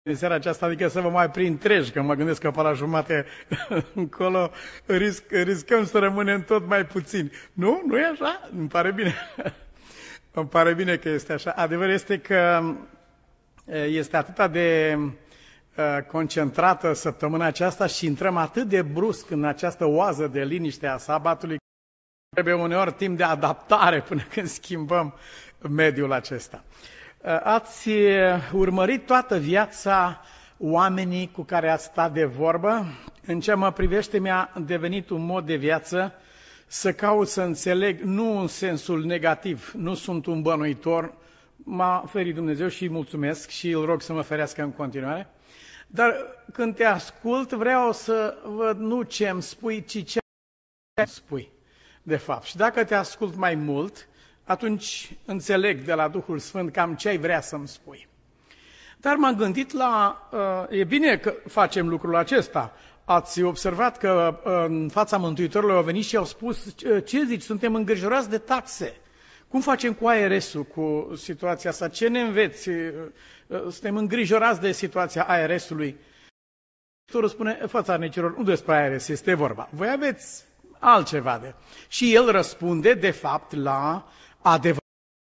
În seara aceasta, adică să vă mai prind treci, că mă gândesc că pe la jumate încolo riscăm să rămânem tot mai puțini. Nu? Nu e așa? Îmi pare bine. Îmi pare bine că este așa. Adevărul este că este atât de concentrată săptămâna aceasta și intrăm atât de brusc în această oază de liniște a sabatului, trebuie uneori timp de adaptare până când schimbăm mediul acesta. Ați urmărit toată viața oamenii cu care ați stat de vorbă? În ce mă privește, mi-a devenit un mod de viață să caut să înțeleg, nu în sensul negativ, nu sunt un bănuitor, m-a ferit Dumnezeu și îi mulțumesc și îl rog să mă ferească în continuare, dar când te ascult vreau să văd nu ce îmi spui, ci ce îmi spui, de fapt. Și dacă te ascult mai mult, atunci înțeleg de la Duhul Sfânt cam ce ai vrea să-mi spui. Dar m-am gândit la... e bine că facem lucrul acesta. Ați observat că în fața Mântuitorului au venit și au spus, ce zici, suntem îngrijorați de taxe. Cum facem cu ARS-ul, cu situația asta? Ce ne înveți? Suntem îngrijorați de situația ARS-ului. Mântuitorul spune, fățarnicilor, nu despre ARS este vorba. Voi aveți altceva de... Și el răspunde, de fapt, la adevăr.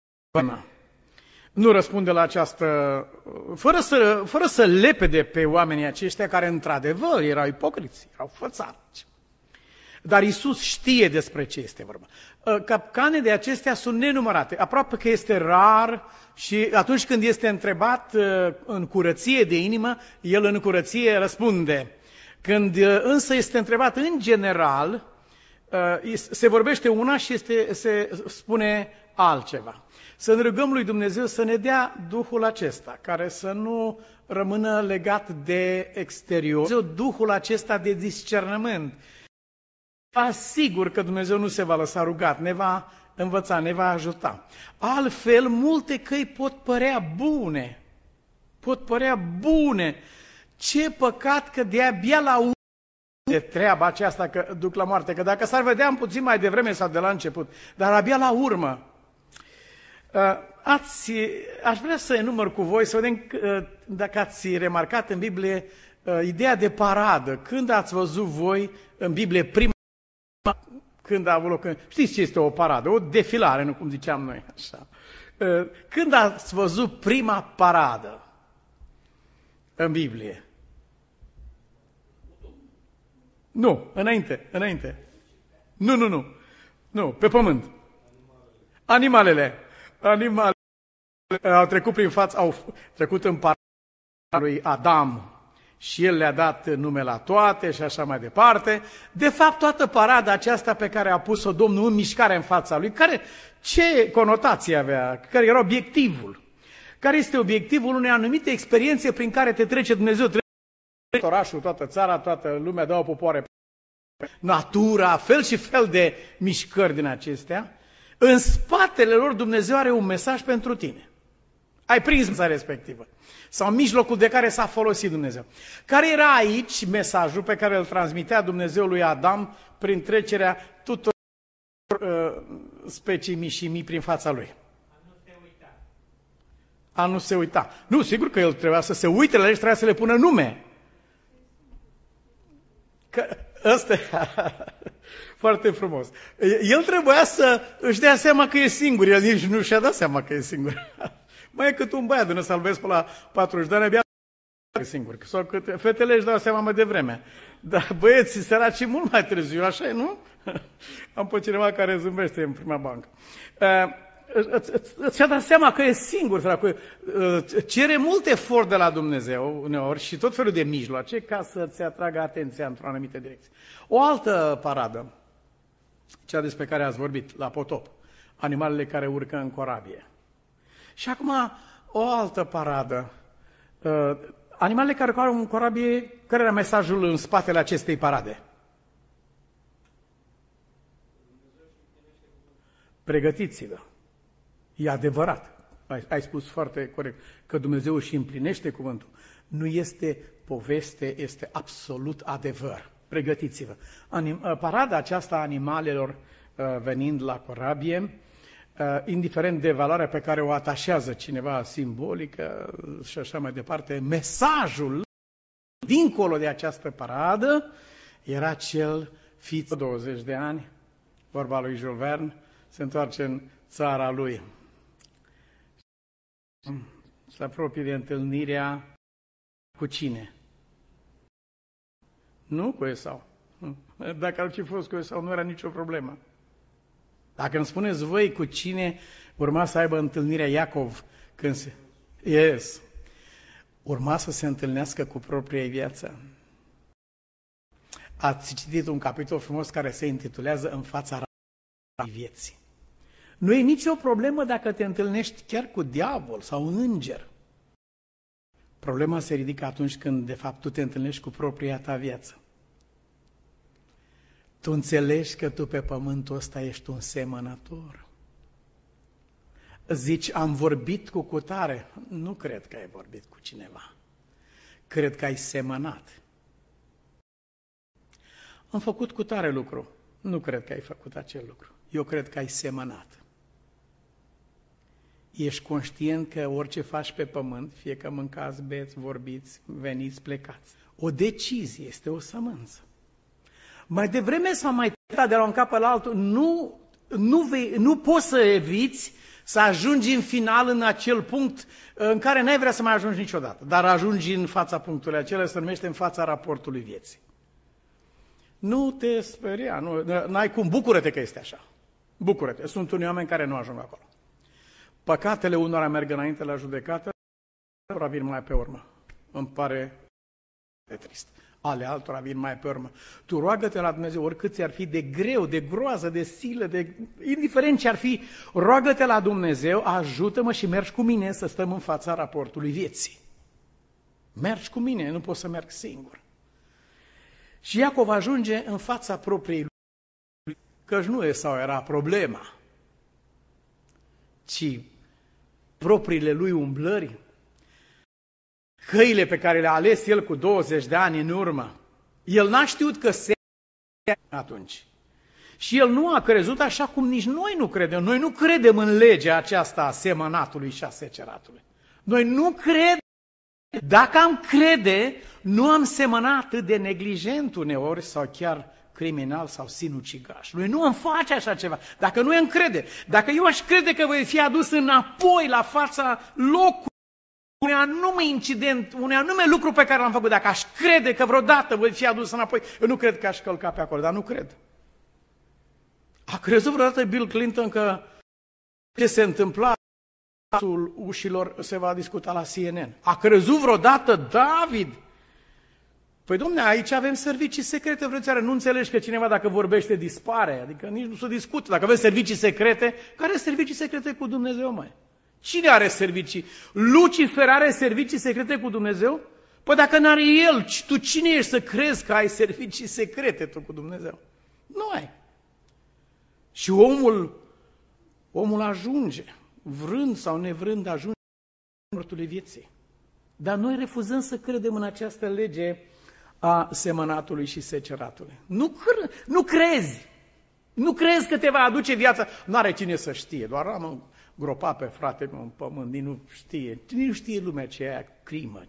Nu răspunde la această... Fără să lepede pe oamenii aceștia care, într-adevăr, erau ipocriți, erau fățarnici. Dar Iisus știe despre ce este vorba. Capcane de acestea sunt nenumărate. Aproape că este rar și atunci când este întrebat în curăție de inimă, el în curăție răspunde. Când însă este întrebat în general, se vorbește una și se spune altceva. Să ne rugăm lui Dumnezeu să ne dea Duhul acesta, care să nu rămână legat de exterior, Duhul acesta de discernământ. Asigur că Dumnezeu nu se va lăsa rugat, ne va învăța, ne va ajuta. Altfel, multe căi pot părea bune. Pot părea bune. Ce păcat că de-abia la urmă de treaba aceasta că duc la moarte, că dacă s-ar vedea puțin mai devreme sau de la început, dar abia la urmă. Aș vrea să enumăr cu voi, să vedem dacă ați remarcat în Biblie ideea de paradă. Când ați văzut voi în Biblie prima, când a avut loc, știți ce este o paradă? O defilare, nu cum ziceam noi. Așa. Când ați văzut prima paradă în Biblie? Nu, înainte. Nu, pe pământ. Animalele au trecut prin față, au trecut în parada lui Adam și el le-a dat nume la toate și așa mai departe. De fapt, toată parada aceasta pe care a pus-o Domnul în mișcare în fața lui, ce conotație avea, care era obiectivul? Care este obiectivul unei anumite experiențe prin care te trece Dumnezeu? Trece orașul, toată țara, toată lumea, două popoare, natura, fel și fel de mișcări din acestea. În spatele lor Dumnezeu are un mesaj pentru tine. Ai prins mesajul respectivă. Sau mijlocul de care s-a folosit Dumnezeu. Care era aici mesajul pe care îl transmitea Dumnezeu lui Adam prin trecerea tuturor specii mii și mii prin fața lui? A nu se uita. Nu, sigur că el trebuia să se uite la ele și trebuia să le pună nume. Că ăsta foarte frumos. El trebuia să își dea seama că e singur. El nici nu și-a dat seama că e singur. Mai e cât un băiat de salvezi pe la 40 de ani, abia e singur. Sau cât fetele își dau seama mai devreme. Dar băieții săraci mult mai târziu, așa e, nu? Am pe cineva care zâmbește în prima bancă. Și-a dat seama că e singur, săracul. Cere mult efort de la Dumnezeu uneori și tot felul de mijloace ca să-ți atragă atenția într-o anumită direcție. O altă paradă, cea despre care ați vorbit, la potop, animalele care urcă în corabie. Și acum o altă paradă, animalele care urcă în corabie, care era mesajul în spatele acestei parade? Pregătiți-vă. E adevărat, ai spus foarte corect, că Dumnezeu își împlinește cuvântul. Nu este poveste, este absolut adevăr. Pregătiți-vă. Parada aceasta a animalelor venind la corabie indiferent de valoarea pe care o atașează cineva simbolică și așa mai departe, mesajul dincolo de această paradă era cel: fiți 20 de ani, vorba lui Jules Verne, se întoarce în țara lui. Se apropie de întâlnirea cu cine? Nu cu Esau. Dacă ar fi fost cu Esau, nu era nicio problemă. Dacă îmi spuneți voi cu cine urma să aibă întâlnirea Iacov când se... Yes. Urma să se întâlnească cu propria viață. Ați citit un capitol frumos care se intitulează În fața vieții. Nu e nicio problemă dacă te întâlnești chiar cu diavol sau un înger. Problema se ridică atunci când, de fapt, tu te întâlnești cu propria ta viață. Tu înțelegi că tu pe pământul ăsta ești un semănător. Zici, am vorbit cu cutare. Nu cred că ai vorbit cu cineva. Cred că ai semănat. Am făcut cutare lucru. Nu cred că ai făcut acel lucru. Eu cred că ai semănat. Ești conștient că orice faci pe pământ, fie că mâncați, beți, vorbiți, veniți, plecați. O decizie este o sămânță. Mai devreme sau mai târziu, de la un capăt la altul, nu poți să eviți să ajungi în final în acel punct în care n-ai vrea să mai ajungi niciodată, dar ajungi în fața punctului acela, se numește în fața raportului vieții. Nu te speria, n-ai cum, bucură-te că este așa. Bucură-te, sunt unii oameni care nu ajung acolo. Păcatele unora merg înainte la judecată, altora vin mai pe urmă. Îmi pare de trist. Ale altora vin mai pe urmă. Tu roagă-te la Dumnezeu, oricât ți-ar fi de greu, de groază, de silă, indiferent ce ar fi, roagă-te la Dumnezeu, ajută-mă și mergi cu mine să stăm în fața raportului vieții. Mergi cu mine, nu poți să merg singur. Și Iacov ajunge în fața propriei lui, căci nu Esau era problema, ci propriile lui umblări, căile pe care le-a ales el cu 20 de ani în urmă. El n-a știut că se atunci. Și el nu a crezut așa cum nici noi nu credem. Noi nu credem în legea aceasta a semănatului și a seceratului. Noi nu credem. Dacă am crede, nu am semănat atât de neglijent uneori sau chiar criminal sau sinucigaș. Noi nu am face așa ceva. Dacă nu am crede, dacă eu aș crede că voi fi adus înapoi la fața locului, un anume incident, un anume lucru pe care l-am făcut, dacă aș crede că vreodată voi fi adus înapoi, eu nu cred că aș călca pe acolo, dar nu cred. A crezut vreodată Bill Clinton că ce se întâmpla în ușilor se va discuta la CNN? A crezut vreodată David? Păi, dom'le, aici avem servicii secrete, frățioare, nu înțelegi că cineva dacă vorbește dispare, adică nici nu se discută. Dacă avem servicii secrete, care servicii secrete cu Dumnezeu, mai? Cine are servicii? Lucifer are servicii secrete cu Dumnezeu? Păi dacă n-are el, tu cine ești să crezi că ai servicii secrete tu cu Dumnezeu? Nu ai. Și omul ajunge, vrând sau nevrând, ajunge în mortului vieții. Dar noi refuzăm să credem în această lege a semănatului și seceratului. Nu crezi. Nu crezi că te va aduce viața. N-are cine să știe, doar am gropat pe frate meu în pământ, nici nu știe. Nici nu știe lumea ce e aia crimă.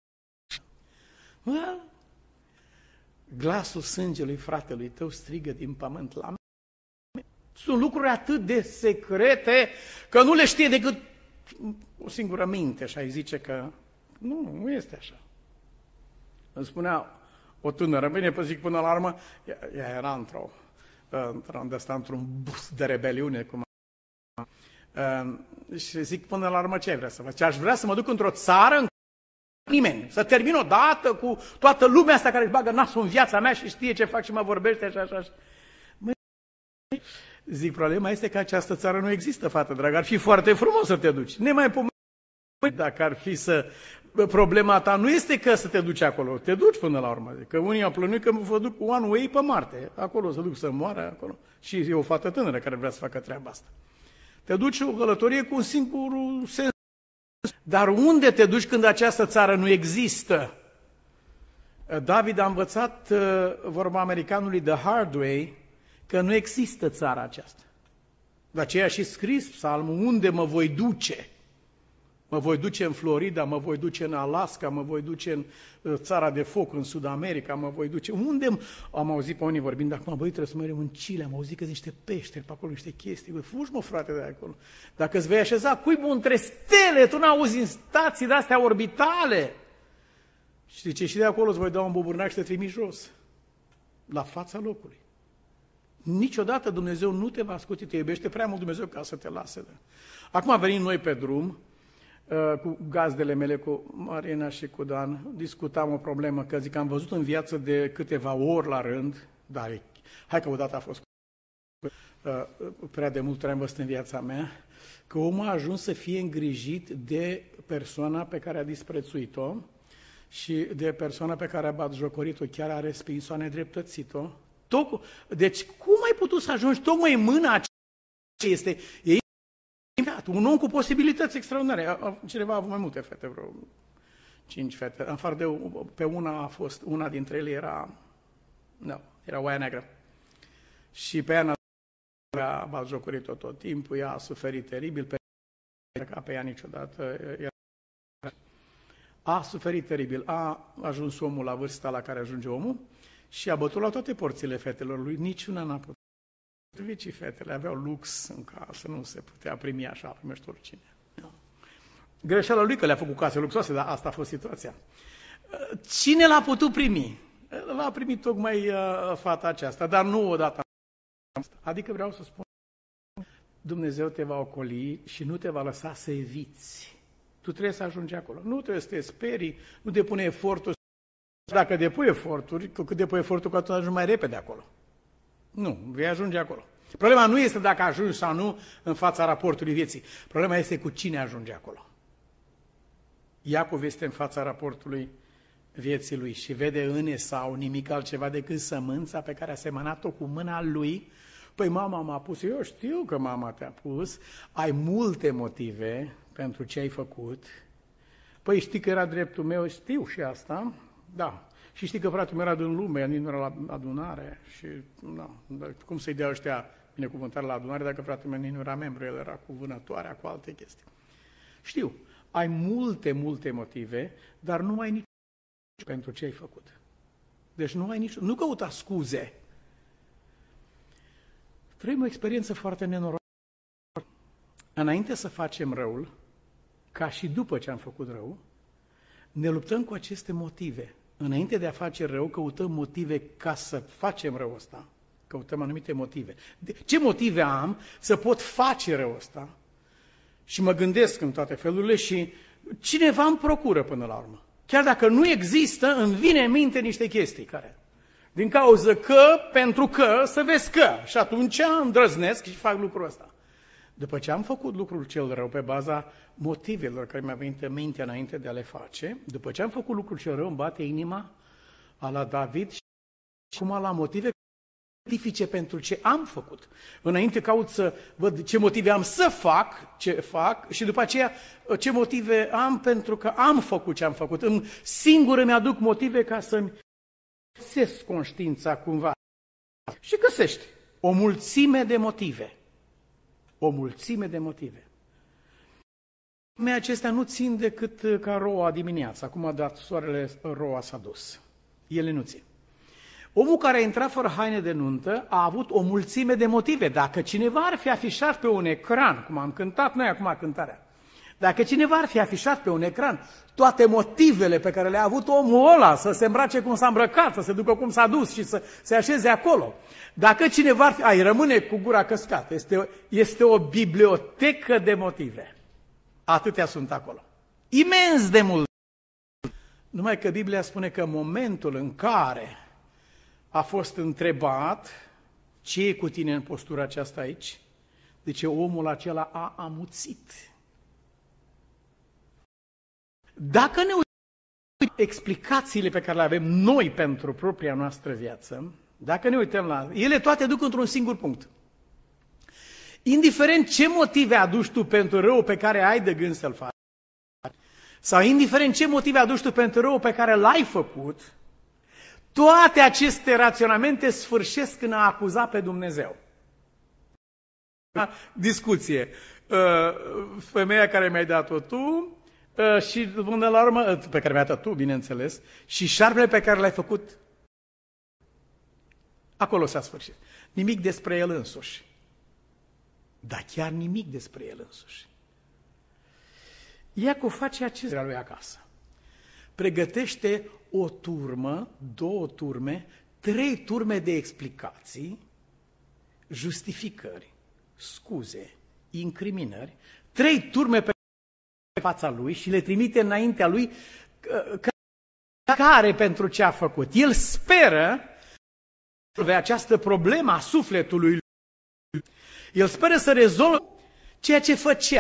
Glasul sângelui fratelui tău strigă din pământ la mine. Sunt lucruri atât de secrete că nu le știe decât o singură minte și ai zice că nu este așa. Îmi spunea o tânără, bine, zic până la urmă, ea era într-un bus de rebeliune, și zic până la urmă ce ai vrea să faci? Aș vrea să mă duc într-o țară în nimeni, să termin odată cu toată lumea asta care își bagă nasul în viața mea și știe ce fac și mă vorbește așa. Zic, problema este că această țară nu există, fată dragă, ar fi foarte frumos să te duci. Dacă ar fi problema ta nu este că să te duci acolo, te duci până la urmă. Că unii au plănuit că vă duc one way pe Marte, acolo să duc să moară acolo. Și e o fată tânără care vrea să facă treaba asta. Te duci o călătorie cu un singur sens. Dar unde te duci când această țară nu există? David a învățat vorba americanului the hard way că nu există țara aceasta. De aceea și scris psalmul, unde mă voi duce? Mă voi duce în Florida, mă voi duce în Alaska, mă voi duce în țara de foc, în Sud America, mă voi duce... Unde am auzit pe unii vorbind, acum, băi, trebuie să mergem în Chile, am auzit că sunt niște peșteri pe acolo, niște chestii, băi, fugi, mă, frate, de acolo. Dacă îți vei așeza cuibul între stele, tu n-auzi în stații de-astea orbitale. Și zice, și de acolo îți voi da un buburnac și te trimi jos, la fața locului. Niciodată Dumnezeu nu te va asculta, te iubește prea mult Dumnezeu ca să te lase. Acum venim noi pe drum, cu gazdele mele, cu Marina și cu Dan, discutam o problemă, că zic, am văzut în viață de câteva ori la rând, dar hai că odată a fost prea de mult am văzut în viața mea, că omul a ajuns să fie îngrijit de persoana pe care a disprețuit-o și de persoana pe care a batjocorit-o, chiar a respins-o, a nedreptățit-o. Deci, cum ai putut să ajungi tocmai în mâna aceea este... Un om cu posibilități extraordinare. Cineva a avut mai multe fete, vreo 5 fete. În afară de pe una dintre ele era oaia neagră. Și pe ea a batjocorit-o tot timpul, ea a suferit teribil, pe ea niciodată. A suferit teribil, a ajuns omul la vârsta la care ajunge omul și a bătut la toate porțile fetelor lui, niciuna n-a putut. Vicii fetele aveau lux în casă, nu se putea primi așa, primește oricine. Greșeala lui că le-a făcut case luxoase, dar asta a fost situația. Cine l-a putut primi? L-a primit tocmai fata aceasta, dar nu odată. Adică vreau să spun, Dumnezeu te va ocoli și nu te va lăsa să eviți. Tu trebuie să ajungi acolo. Nu trebuie să te sperii, nu te pune efortul. Dacă depui eforturi, cu cât depui efortul, cu atât ajungi mai repede acolo. Nu, vei ajunge acolo. Problema nu este dacă ajungi sau nu în fața raportului vieții. Problema este cu cine ajunge acolo. Iacov este în fața raportului vieții lui și vede în Esau nimic altceva decât sămânța pe care a semănat-o cu mâna lui. Păi mama m-a pus, eu știu că mama te-a pus, ai multe motive pentru ce ai făcut. Păi știi că era dreptul meu, știu și asta, da. Și știi că fratele meu era din lume, nici nu era la adunare și cum să-i dea ăștia binecuvântare la adunare dacă fratele meu nici nu era membru, el era cu vânătoarea, cu alte chestii. Știu, ai multe motive, dar nu ai nici pentru ce ai făcut. Deci nu căuta scuze. Trăim o experiență foarte nenorocită. Înainte să facem răul, ca și după ce am făcut rău, ne luptăm cu aceste motive. Înainte de a face rău, căutăm motive ca să facem răul ăsta. Căutăm anumite motive. Ce motive am să pot face răul ăsta? Și mă gândesc în toate felurile și cineva îmi procură până la urmă. Chiar dacă nu există, îmi vine în minte niște chestii care... Din cauză că, pentru că, să vezi că. Și atunci îndrăznesc și fac lucrul ăsta. După ce am făcut lucrul cel rău pe baza motivelor care mi-a venit în minte înainte de a le face, după ce am făcut lucrul cel rău, îmi bate inima a la David și acum la motive specifice pentru ce am făcut. Înainte caut să văd ce motive am să fac ce fac și după aceea ce motive am pentru că am făcut ce am făcut. Singur îmi aduc motive ca să-mi găsesc conștiința cumva. Și găsești o mulțime de motive. O mulțime de motive. Acestea nu țin decât ca roa dimineața. Acum a dat soarele, roa s-a dus. Ele nu țin. Omul care a intrat fără haine de nuntă a avut o mulțime de motive. Dacă cineva ar fi afișat pe un ecran, cum am cântat noi acum cântarea, dacă cineva ar fi afișat pe un ecran toate motivele pe care le-a avut omul ăla, să se îmbrace cum s-a îmbrăcat, să se ducă cum s-a dus și să se așeze acolo, dacă cineva ar fi... rămâne cu gura căscată. Este o bibliotecă de motive. Atâtea sunt acolo. Imens de mult. Numai că Biblia spune că în momentul în care a fost întrebat ce e cu tine în postura aceasta aici, deci omul acela a amuțit. Dacă ne uităm explicațiile pe care le avem noi pentru propria noastră viață, dacă ne uităm la ele, toate duc într-un singur punct. Indiferent ce motive aduci tu pentru rău pe care ai de gând să-l faci, sau indiferent ce motive aduci tu pentru rău pe care l-ai făcut, toate aceste raționamente sfârșesc în a acuza pe Dumnezeu. discuție. Femeia care mi-ai dat-o tu și până la urmă, pe care mi-ai dat tu, bineînțeles, și șarpele pe care l-ai făcut, acolo s-a sfârșit. Nimic despre el însuși. Dar chiar nimic despre el însuși. Iacov face acestea lui acasă. Pregătește o turmă, 2 turme, 3 turme de explicații, justificări, scuze, incriminări, 3 turme pe fața lui și le trimite înaintea lui care pentru ce a făcut. El speră de această problemă a sufletului lui. El speră să rezolve ceea ce făcea.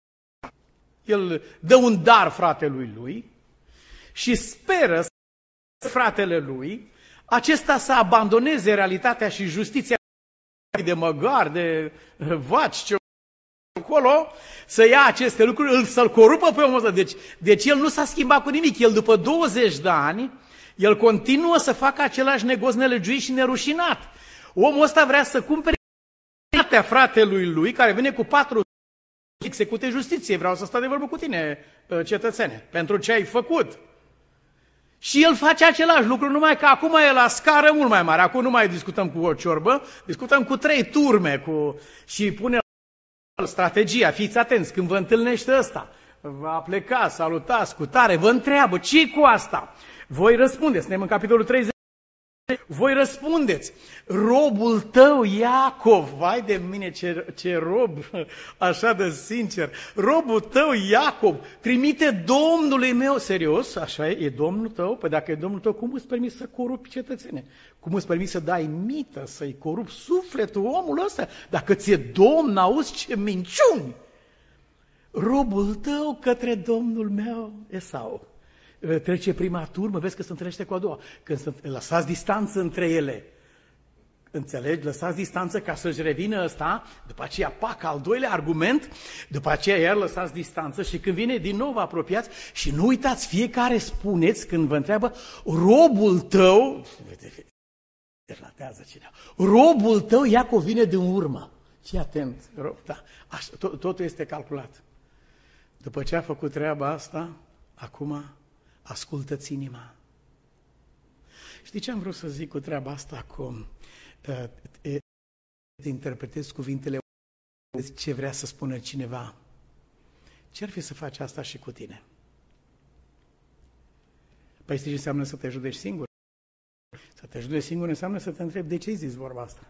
El dă un dar fratelui lui și speră fratele lui acesta să abandoneze realitatea și justiția de măgar, de vaci, ce acolo, să ia aceste lucruri, să-l corupă pe omul ăsta. Deci el nu s-a schimbat cu nimic. El după 20 de ani, el continuă să facă același negoț nelegiuit și nerușinat. Omul ăsta vrea să cumpere fratelui lui, care vine cu 4 execute justiție. Vreau să stau de vorbă cu tine, cetățene, pentru ce ai făcut. Și el face același lucru, numai că acum e la scară mult mai mare. Acum nu mai discutăm cu o ciorbă, discutăm cu 3 turme și pune strategia. Fiți atenți, când vă întâlnește ăsta, va pleca, salutați, cu tare, vă întreabă, ce-i cu asta? Voi răspundeți, suntem în capitolul 30. Voi răspundeți, robul tău Iacov, vai de mine ce rob, așa de sincer, robul tău Iacov trimite Domnului meu, serios, așa e Domnul tău? Păi dacă e Domnul tău, cum îți permiți să corupi cetățene? Cum îți permiți să dai mită, să-i corupi sufletul omul ăsta? Dacă ți-e Domn, auzi ce minciuni! Robul tău către Domnul meu Esau. Trece prima turmă, vezi că se întâlnește cu a doua. Când lăsați distanță între ele, înțelegi? Lăsați distanță ca să-și revină ăsta, după aceea, pac, al doilea argument, după aceea iar lăsați distanță și când vine din nou vă apropiați și nu uitați, fiecare spuneți când vă întreabă, robul tău, relatează cineva, robul tău Iacov vine din urmă. Fii atent, da, așa, totul este calculat. După ce a făcut treaba asta, acum ascultă-ți inima. Știi ce am vrut să zic cu treaba asta? Cum te interpretezi cuvintele, ce vrea să spună cineva. Ce-ar fi să faci asta și cu tine? Păi știi ce înseamnă să te judeci singur? Să te judeci singur înseamnă să te întrebi de ce ai zis vorba asta.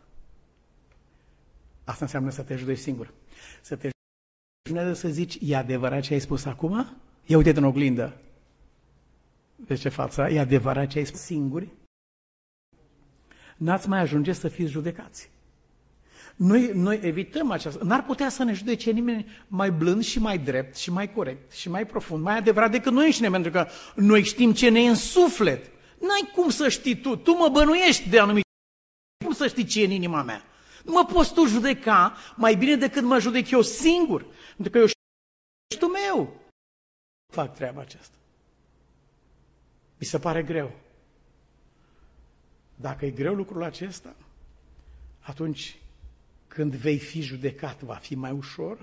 Asta înseamnă să te judeci singur. Să te judeci să zici, e adevărat ce ai spus acum? Ia uite-te în oglindă. De ce fața? E adevărat ce ai spus singuri? N-ați mai ajunge să fiți judecați. Noi evităm aceasta. N-ar putea să ne judece nimeni mai blând și mai drept și mai corect și mai profund, mai adevărat decât noi înșine, pentru că noi știm ce ne e în suflet. N-ai cum să știi tu. Tu mă bănuiești de anumite. Cum să știi ce e în inima mea? Nu mă poți tu judeca mai bine decât mă judec eu singur. Pentru că eu știu meu. Fac treaba aceasta. Mi se pare greu. Dacă e greu lucrul acesta, atunci când vei fi judecat, va fi mai ușor?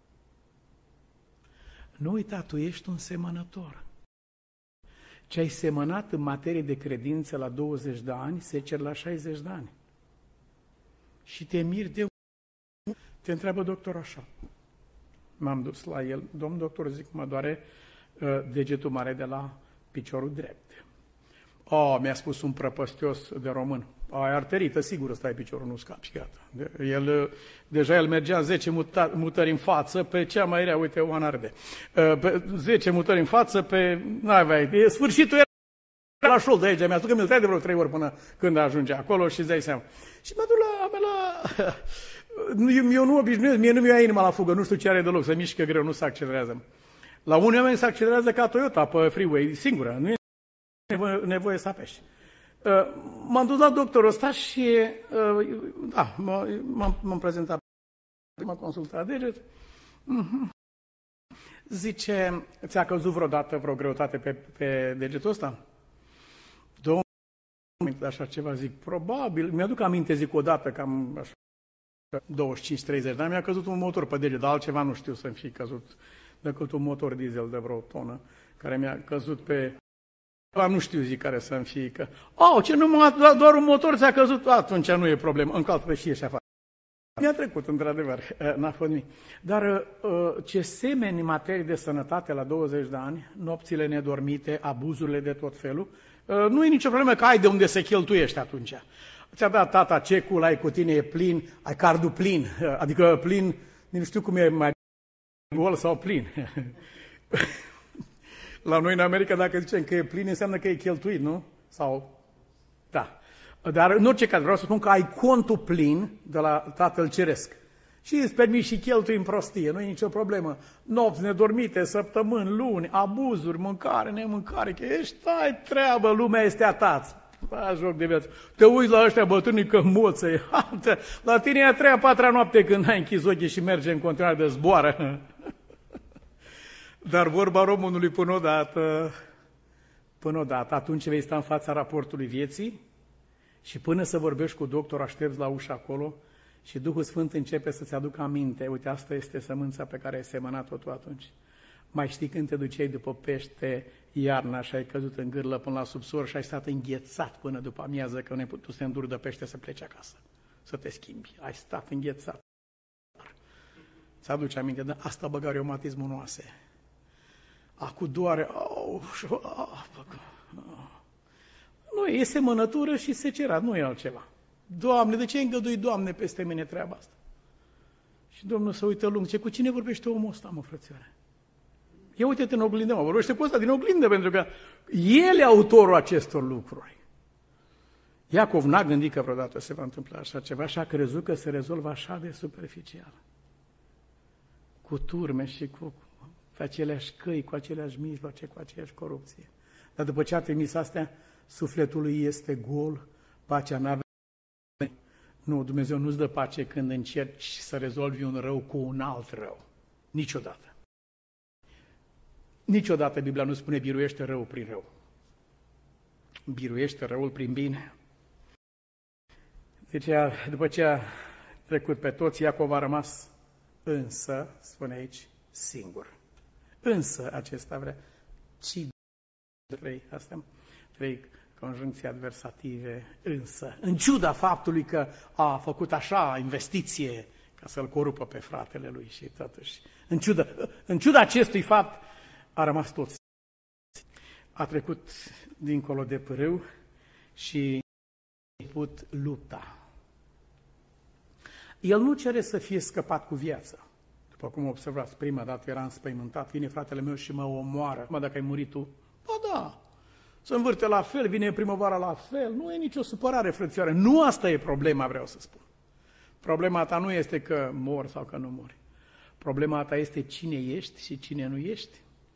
Nu uita, tu ești un semănător. Ce ai semănat în materie de credință la 20 de ani, seceri la 60 de ani. Și te miri de... Te întreabă doctorul așa. M-am dus la el. Domn doctor, zic, mă doare degetul mare de la piciorul drept. Mi-a spus un prăpăstios de român. Ai arterită, sigur, stai piciorul, nu scapi, gata. Deja el mergea 10 mutări în față, pe cea mai rea, uite, Oana arde. 10 mutări în față, sfârșitul era la șol de aici, mi-a spus că mi-l tai de vreo 3 ori până când ajunge acolo și îți dai seama. Și mă duc la... Eu nu obișnuiesc, mie nu mi-o ia inima la fugă, nu știu ce are deloc, se mișcă greu, nu se accelerează. La unii oameni se accelerează ca Toyota pe freeway, singură, nu e nevoie să apeși. M-am dus la doctorul ăsta și m-am prezentat, m-a consultat deget. Zice, ți-a căzut vreodată vreo greutate pe degetul ăsta? 2 minute, așa ceva, zic, probabil, mi-aduc aminte, zic, odată, cam așa. 25-30 de ani, mi-a căzut un motor pe deget, dar altceva nu știu să-mi fi căzut decât un motor diesel de vreo tonă, care mi-a căzut pe... Nu știu zi care să-mi fie că... ce doar un motor ți-a căzut? Atunci nu e problemă, încalcă și ieși afară. Mi-a trecut, într-adevăr, n-a fost nimic. Dar ce semeni în materie de sănătate la 20 de ani, nopțile nedormite, abuzurile de tot felul, nu e nicio problemă că ai de unde să cheltuiești atunci. Ți-a dat tata cecul, ai cu tine, e plin, ai cardul plin, adică plin, nu știu cum e mai gol sau plin. La noi în America, dacă zicem că e plin, înseamnă că e cheltuit, nu? Sau, da. Dar în orice caz, vreau să spun că ai contul plin de la Tatăl Ceresc. Și îți permiți și cheltui în prostie, nu e nicio problemă. Nopți nedormite, săptămâni, luni, abuzuri, mâncare, nemâncare, că ești, ai treabă, lumea este a ta. Joc de viață. Te uiți la ăștia bătrâni că moță. La tine e a treia, patra noapte când ai închis ochii și merge în continuare de zboară. Dar vorba românului până odată, atunci vei sta în fața raportului vieții și până să vorbești cu doctor, aștepți la ușă acolo și Duhul Sfânt începe să-ți aducă aminte. Uite, asta este sămânța pe care ai semănat-o tu atunci. Mai știi când te duceai după pește iarna și ai căzut în gârlă până la subsor și ai stat înghețat până după amiază că nu ai putut să te înduri de pește să pleci acasă, să te schimbi. Ai stat înghețat. Ți-aduce aminte, de asta băga reumatismul în oase. Acu doare. Nu, e semănătură și secerat, nu e altceva. Doamne, de ce ai îngăduit, Doamne, peste mine treaba asta? Și Domnul se uită lung, cu cine vorbește omul ăsta, mă, frățioare? Ia uite-te în oglindă, mă, vorbește cu ăsta din oglindă, pentru că el e autorul acestor lucruri. Iacov n-a gândit că vreodată se va întâmpla așa ceva și a crezut că se rezolvă așa de superficial. Cu turme și cu aceleași căi, cu aceleași mijloace, cu aceeași corupție. Dar după ce a trimis astea, sufletul lui este gol, pacea n-avea. Nu, Dumnezeu nu-ți dă pace când încerci să rezolvi un rău cu un alt rău. Niciodată. Niciodată Biblia nu spune biruiește răul prin rău. Biruiește răul prin bine. Deci, după ce a trecut pe toți, Iacov a rămas însă, spune aici, singur. Însă acesta vrea. Trei conjuncții adversative, însă. În ciuda faptului că a făcut așa investiție ca să-l corupă pe fratele lui și totuși. În ciuda acestui fapt a rămas tot. A trecut dincolo de pârâu și a început lupta. El nu cere să fie scăpat cu viața. După cum observați, prima dată era înspăimântat, vine fratele meu și mă omoară. Mă, dacă ai murit tu? Ba da, se învârte la fel, vine primăvara la fel, nu e nicio supărare, frățioare. Nu asta e problema, vreau să spun. Problema ta nu este că mor sau că nu mori. Problema ta este cine ești și cine nu ești.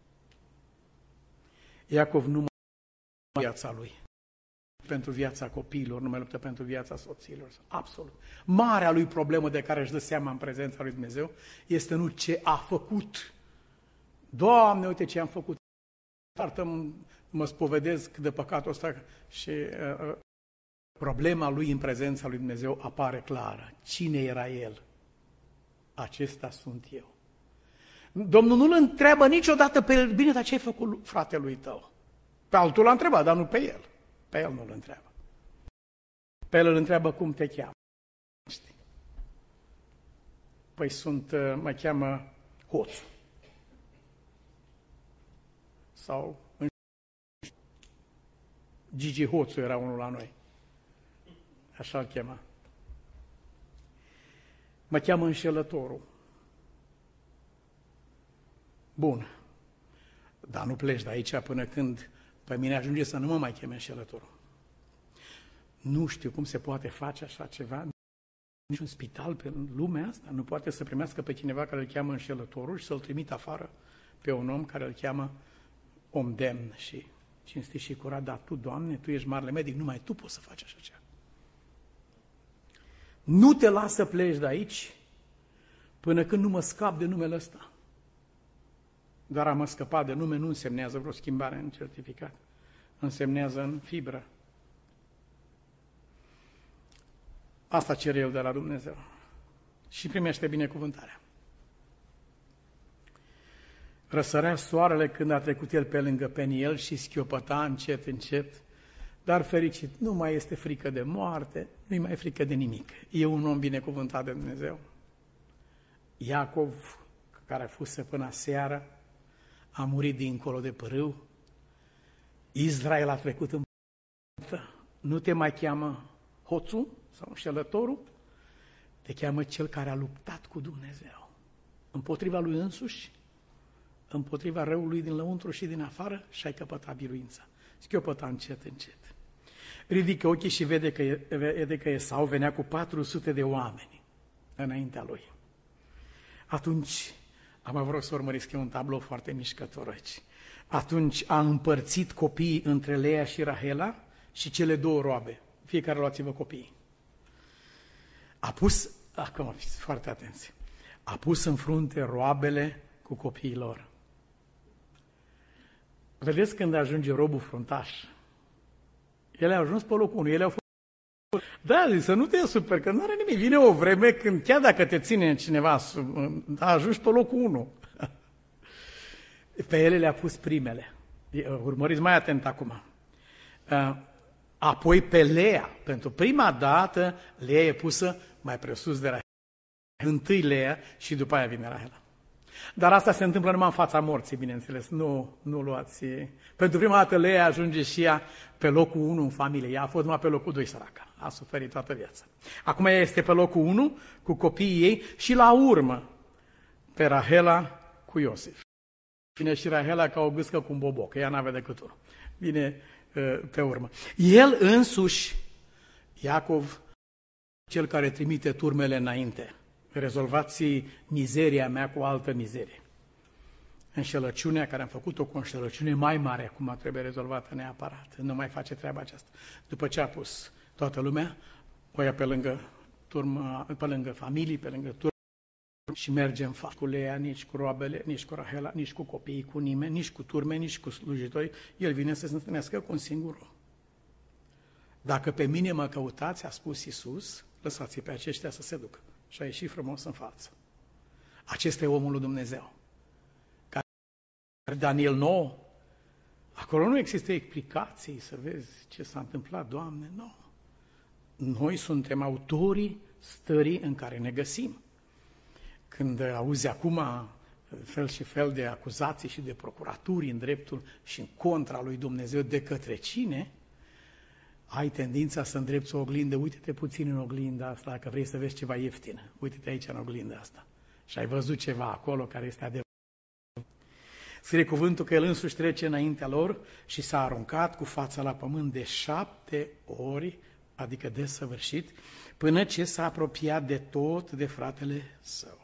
Iacov nu mai luptă viața lui. Pentru viața copiilor, nu mai luptă pentru viața soților. Absolut. Marea lui problemă de care își dă seama în prezența lui Dumnezeu este nu ce a făcut. Doamne, uite ce am făcut. Mă spovedesc de păcatul ăsta și problema lui în prezența lui Dumnezeu apare clară. Cine era el? Acesta sunt eu. Domnul nu-l întreabă niciodată pe el, bine, dar ce ai făcut fratelui tău? Pe altul l-a întrebat, dar nu pe el. Pe el nu-l întreabă. Pe el îl întreabă cum te cheamă. Păi mă cheamă Hoțu. Sau Gigi Hoțu era unul la noi. Așa îl chema. Mă cheamă Înșelătorul. Bun. Dar nu pleci de aici până când pe mine ajunge să nu mă mai cheme Înșelătorul. Nu știu cum se poate face așa ceva. Niciun spital pe lumea asta nu poate să primească pe cineva care îl cheamă Înșelătorul și să-l trimită afară pe un om care îl cheamă om demn și cinstit și curat. Dar tu, Doamne, tu ești marele medic, numai tu poți să faci așa ceva. Nu te las să pleci de aici până când nu mă scap de numele ăsta. Doar a mă scăpa de nume nu însemnează vreo schimbare în certificat. Însemnează în fibră. Asta cer eu de la Dumnezeu. și primește binecuvântarea. Răsărea soarele când a trecut el pe lângă Peniel și schiopăta încet, încet, dar fericit, nu mai este frică de moarte, nu-i mai frică de nimic. E un om binecuvântat de Dumnezeu. Iacov, care a fost până seară, a murit dincolo de pârâu. Israel a trecut în pământ. Nu te mai cheamă hoțul sau înșelătorul, te cheamă cel care a luptat cu Dumnezeu. Împotriva lui însuși, împotriva răului din lăuntru și din afară și ai căpătat biruința. Schiopăta încet, încet. Ridică ochii și vede că Esau venea cu 400 de oameni înaintea lui. Atunci, am vrut să urmăriți că e un tablou foarte mișcător aici. Atunci a împărțit copiii între Leea și Rahela și cele două roabe. Fiecare luați-vă copiii. A pus, acum fiți foarte atenți, a pus în frunte roabele cu copiii lor. Vedeți când ajunge robul fruntaș? Ele au ajuns pe locul 1, ele au fost... Da, zic, să nu te super, că nu are nimic. Vine o vreme când, chiar dacă te ține cineva, ajungi pe locul 1. Pe ele le-a pus primele. Urmăriți mai atent acum. Apoi pe Leea. Pentru prima dată, Leea e pusă mai presus de Rahela. Întâi Leea și după aia vine Rahela. Dar asta se întâmplă numai în fața morții, bineînțeles. Nu luați... Pentru prima dată Leea ajunge și ea pe locul 1 în familie. Ea a fost numai pe locul 2 săraca. A suferit toată viața. Acum ea este pe locul 1 cu copiii ei și la urmă pe Rahela cu Iosif. Vine și Rahela ca o gâscă cu un boboc, că ea n-avea decât unul. Vine pe urmă. El însuși, Iacov, cel care trimite turmele înainte, rezolvați mizeria mea cu altă mizerie. Înșelăciunea, care am făcut-o cu o înșelăciune mai mare, acum trebuie rezolvată neapărat. Nu mai face treaba aceasta. După ce a pus toată lumea, o ia pe lângă turmă, pe lângă familii, pe lângă turmă și merge în față cu Leea, nici cu roabele, nici cu Rahela, nici cu copiii, cu nimeni, nici cu turme, nici cu slujitori. El vine să se întâlnească cu un singur om. Dacă pe mine mă căutați, a spus Iisus, lăsați-i pe aceștia să se ducă. Și a ieșit frumos în față. Acesta e omul lui Dumnezeu. Care Daniel 9, acolo nu există explicații să vezi ce s-a întâmplat, Doamne, nu. Noi suntem autorii stării în care ne găsim. Când auzi acum fel și fel de acuzații și de procuraturi în dreptul și în contra lui Dumnezeu de către cine, ai tendința să îndrepți o oglindă, uite-te puțin în oglinda asta, dacă vrei să vezi ceva ieftin, uite-te aici în oglinda asta. Și ai văzut ceva acolo care este adevărat. Scrie cuvântul că el însuși trece înaintea lor și s-a aruncat cu fața la pământ de 7 ori, adică desăvârșit, până ce s-a apropiat de tot de fratele său.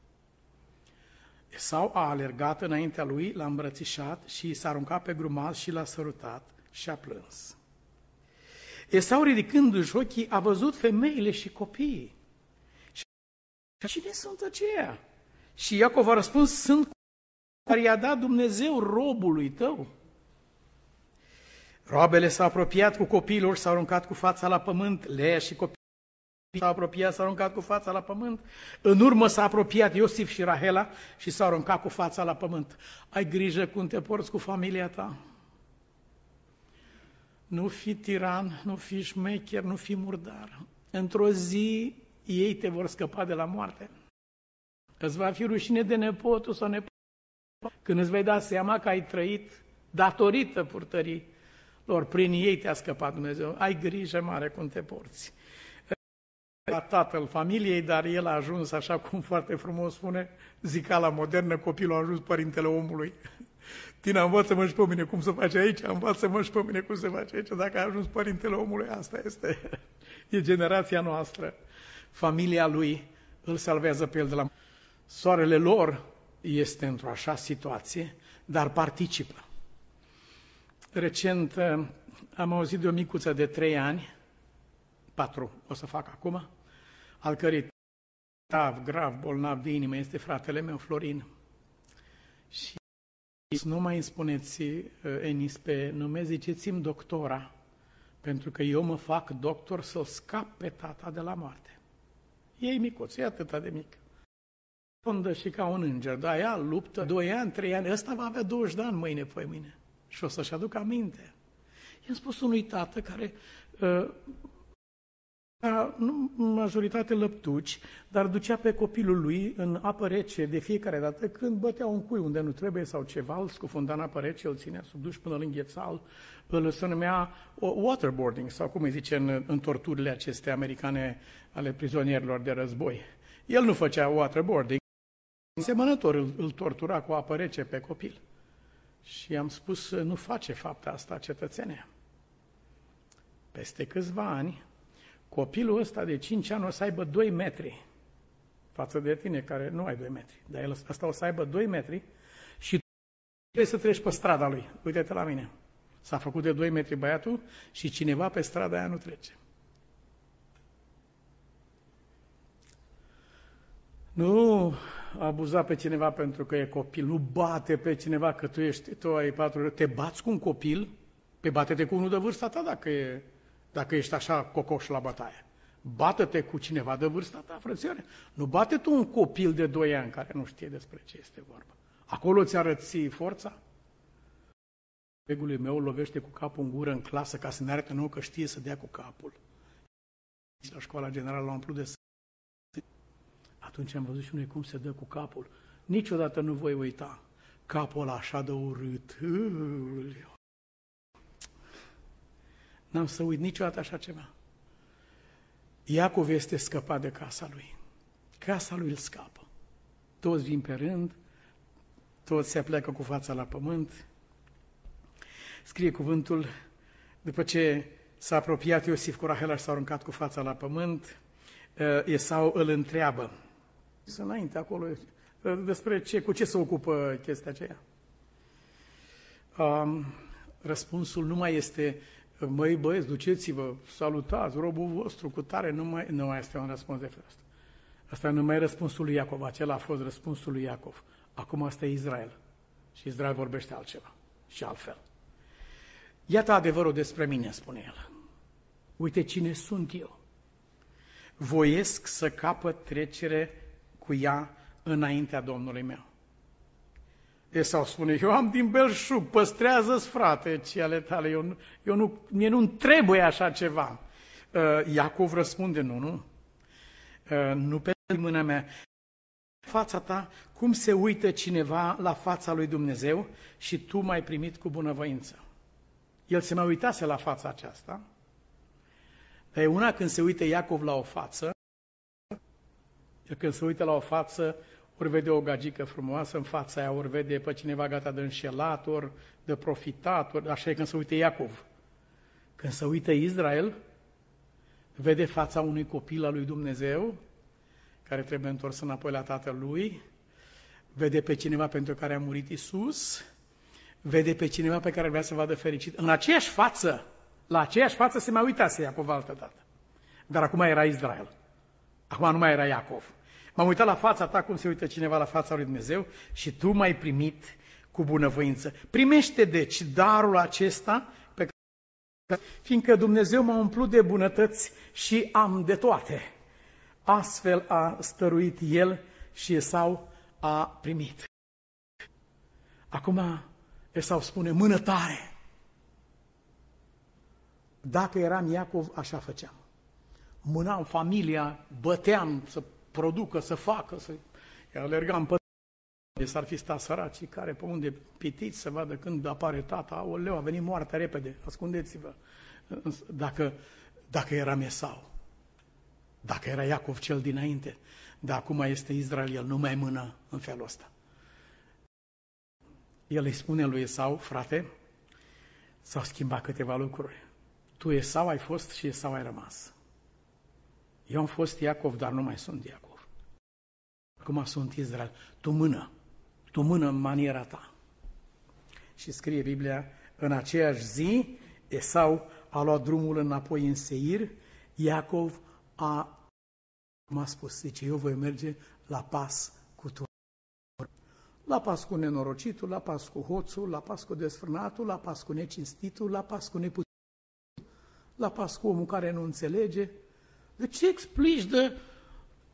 Esau a alergat înaintea lui, l-a îmbrățișat și s-a aruncat pe grumaz și l-a sărutat și a plâns. Esau, ridicându-și ochii, a văzut femeile și copiii. Și cine sunt aceia? Și Iacov a răspuns, sunt care i-a dat Dumnezeu robului tău. Roabele s-au apropiat cu copiilor, s-au aruncat cu fața la pământ, Leea și copiii s-au apropiat, s-au aruncat cu fața la pământ. În urmă s-a apropiat Iosif și Rahela și s-au aruncat cu fața la pământ. Ai grijă cum te porți cu familia ta. Nu fi tiran, nu fi șmecher, nu fi murdar. Într-o zi ei te vor scăpa de la moarte. Îți va fi rușine de nepotul sau nepotul când îți vei da seama că ai trăit datorită purtării lor. Prin ei te-a scăpat Dumnezeu. Ai grijă mare cum te porți. Tatăl familiei, dar el a ajuns, așa cum foarte frumos spune zicala modernă, copilul a ajuns părintele omului. Tina, învață-mă și pe mine cum se face aici, învață-mă și pe mine cum se face aici. Dacă a ajuns părintele omului, asta este. E generația noastră. Familia lui îl salvează pe el de la... Soarele lor este într-o așa situație, dar participă. Recent am auzit de o micuță de 3 ani, 4 o să fac acum, al cărei grav bolnav de inimă este fratele meu, Florin. Și nu mai îmi spuneți, Enis, pe nume, ziceți-mi doctora, pentru că eu mă fac doctor să-l scap pe tata de la moarte. E micuț, e atâta de mic. Fondă și ca un înger, dar ea luptă 2 ani, 3 ani, ăsta va avea 20 de ani mâine, poi mâine. Și o să-și aducă aminte. I-am spus unui tată care majoritate lăptuci, dar ducea pe copilul lui în apă rece de fiecare dată când bătea un cui unde nu trebuie sau ceva, îl scufunda în apă rece, îl ținea sub duș până îl îngheța, se numea waterboarding, sau cum îi zice în torturile acestea americane ale prizonierilor de război. El nu făcea waterboarding, semănător îl tortura cu apă rece pe copil. Și i-am spus, nu face fapta asta cetățenea. Peste câțiva ani, copilul ăsta de 5 ani o să aibă 2 metri față de tine care nu ai 2 metri. Dar el ăsta o să aibă 2 metri și trebuie să treci pe strada lui. Uite-te la mine. S-a făcut de 2 metri băiatul și cineva pe strada aia nu trece. Nu abuza pe cineva pentru că e copil, nu bate pe cineva că tu ai 4 te bați cu un copil, pe bate-te cu unul de vârsta ta dacă ești așa cocoș la bătaie. Bate-te cu cineva de vârsta ta, frățioare. Nu bate tu un copil de 2 ani care nu știe despre ce este vorba. Acolo ți arăți forța? Colegul meu lovește cu capul în gură în clasă ca să ne arate nouă că știe să dea cu capul. La școala generală l-am umplut de atunci am văzut și noi cum se dă cu capul. Niciodată nu voi uita capul ăla așa de urât. N-am să uit niciodată așa ceva. Iacov este scăpat de casa lui. Casa lui îl scapă. Toți vin pe rând, toți se pleacă cu fața la pământ. Scrie cuvântul, după ce s-a apropiat Iosif cu Rahela și s-a aruncat cu fața la pământ, Esau îl întreabă. Să înainte acolo, despre cu ce se ocupă chestia aceea. Răspunsul nu mai este, măi băieți, duceți-vă, salutați, robul vostru cu tare, nu mai este un răspuns de fel asta. Asta nu mai e răspunsul lui Iacov, acela a fost răspunsul lui Iacov. Acum asta e Israel. Și Israel vorbește altceva și altfel. Iată adevărul despre mine, spune el. Uite cine sunt eu. Voiesc să capăt trecere cu ea înaintea Domnului meu. Esau spune, eu am din belșug, păstrează-ți, frate, ce ale tale, mie nu-mi trebuie așa ceva. Iacov răspunde, nu pe mâna mea. Fața ta, cum se uită cineva la fața lui Dumnezeu și tu m-ai primit cu bunăvoință. El se mai uitase la fața aceasta, dar e una când se uită Iacov la o față, el când se uită la o față, ori vede o gagică frumoasă în fața aia, ori vede pe cineva gata de înșelat, ori de profitat, așa e când se uită Iacov. Când se uită Israel, vede fața unui copil al lui Dumnezeu, care trebuie întors înapoi la tatălui, vede pe cineva pentru care a murit Iisus, vede pe cineva pe care vrea să vadă fericit. În aceeași față, la aceeași față se mai uitase Iacov altă dată. Dar acum era Israel. Acum nu mai era Iacov. M-am uitat la fața ta cum se uită cineva la fața lui Dumnezeu și tu m-ai primit cu bunăvoință. Primește deci darul acesta pe care, fiindcă Dumnezeu m-a umplut de bunătăți și am de toate. Astfel a stăruit el și Esau a primit. Acum Esau spune, mână tare. Dacă eram Iacov, așa făceam. Mânam familia, băteam să producă, să facă, alergam pe s-ar fi stat săracii care pe unde pitiți să vadă când apare tata, aoleu, a venit moartea repede, ascundeți-vă. Dacă eram Esau, dacă era Iacov cel dinainte, dar acum este Israel, el nu mai mână în felul ăsta. El îi spune lui Esau, frate, s-au schimbat câteva lucruri. Tu Esau ai fost și Esau ai rămas. Eu am fost Iacov, dar nu mai sunt Iacov. Acum sunt Israel. Tu mână în maniera ta. Și scrie Biblia, în aceeași zi, Esau a luat drumul înapoi în Seir, Iacov cum a spus, zice, eu voi merge la pas cu tu. La pas cu nenorocitul, la pas cu hoțul, la pas cu desfrânatul, la pas cu necinstitul, la pas cu neputinul, la pas cu omul care nu înțelege. De ce explici de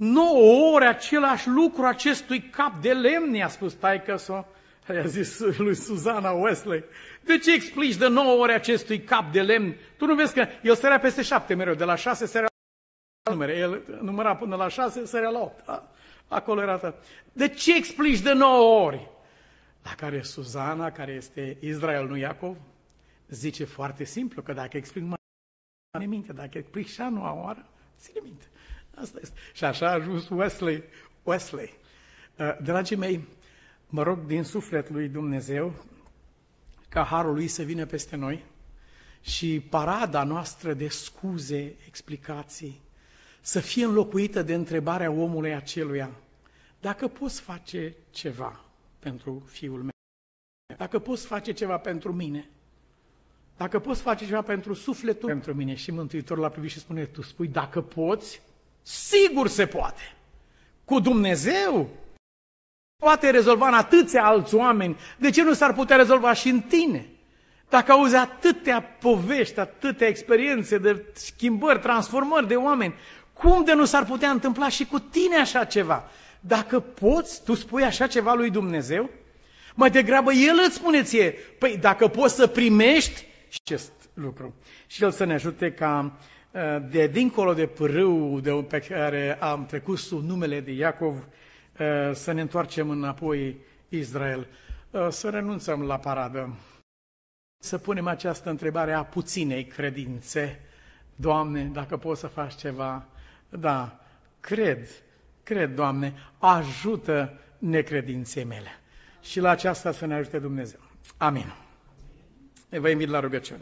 9 ore același lucru acestui cap de lemn, i-a spus taică-so, i-a zis lui Susana Wesley. De ce explici de 9 ore acestui cap de lemn? Tu nu vezi că el sărea peste 7 mereu, de la 6 sărea la numere, el număra până la 6, sărea la 8. Acolo era tot. De ce explici de 9 ori? La care Susana, care este Israel, nu Iacov, zice foarte simplu, că dacă explic mai ține minte, dacă explic și a 9 oară, ține minte. Asta este. Și așa a ajuns Wesley. Dragii mei, mă rog din suflet lui Dumnezeu ca harul lui să vină peste noi și parada noastră de scuze, explicații, să fie înlocuită de întrebarea omului aceluia: dacă poți face ceva pentru fiul meu, dacă poți face ceva pentru mine, dacă poți face ceva pentru sufletul pentru mine. Și Mântuitorul l-a privit și spune: tu spui dacă poți? Sigur se poate. Cu Dumnezeu poate rezolva în atâția alți oameni. De ce nu s-ar putea rezolva și în tine? Dacă auzi atâtea povești, atâtea experiențe de schimbări, transformări de oameni, cum de nu s-ar putea întâmpla și cu tine așa ceva? Dacă poți, tu spui așa ceva lui Dumnezeu? Mai degrabă El îți spune ție: păi dacă poți să primești acest lucru. Și El să ne ajute ca de dincolo de pârâu pe care am trecut sub numele de Iacov, să ne întoarcem înapoi Israel, să renunțăm la paradă, să punem această întrebare a puținei credințe: Doamne, dacă poți să faci ceva, da, cred, Doamne, ajută necredinței mele. Și la aceasta să ne ajute Dumnezeu. Amin. Vă invit la rugăciune.